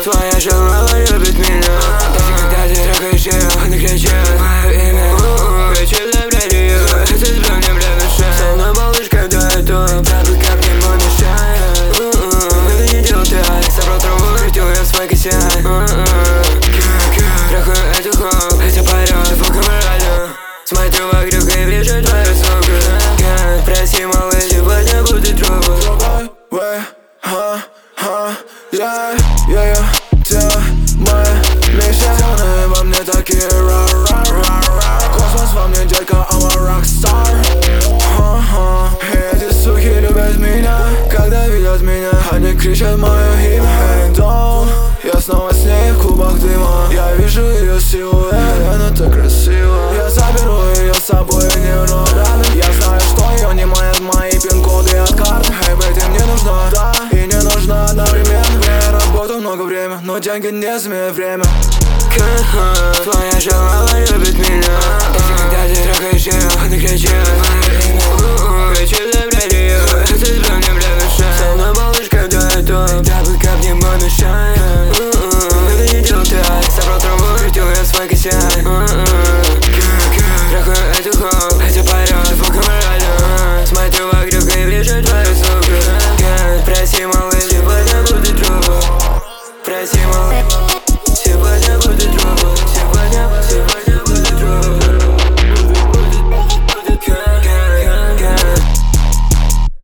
Твоя же мама любит меня. Даже когда ты трахаешь ее, она кричит мое имя. Кричит для радио, это тебя мне превышает. Словно малыш, когда я топ, правда как ему мешает. Это не делал ты, Алекс, собрал траву, крутил я в свой косяк. Трахаю эту хоп, это порет, фоком радио. Смотрю вокруг и вижу твою суку. Прости, малыш, сегодня будет труба. Тело мое миссионы во мне такие космос во мне, детка, I'm a rockstar. Эти суки любят меня, когда видят меня, они кричат мое имя. Hey, doll, я снова с ней в клубах дыма. Я вижу ее силуэт, она так красива. Я заберу ее с собой, не рядом. Я знаю, что ее не манят мои пин-коды от карт. Эй, бэй, ты мне нужна, да, и не нужна одновременно. Я работаю много времени, но деньги не заменяют время. Твоя же мама любит меня. Даже когда ты трахаешь ее, она кричит мое имя. Кричит для радио, это тебя мне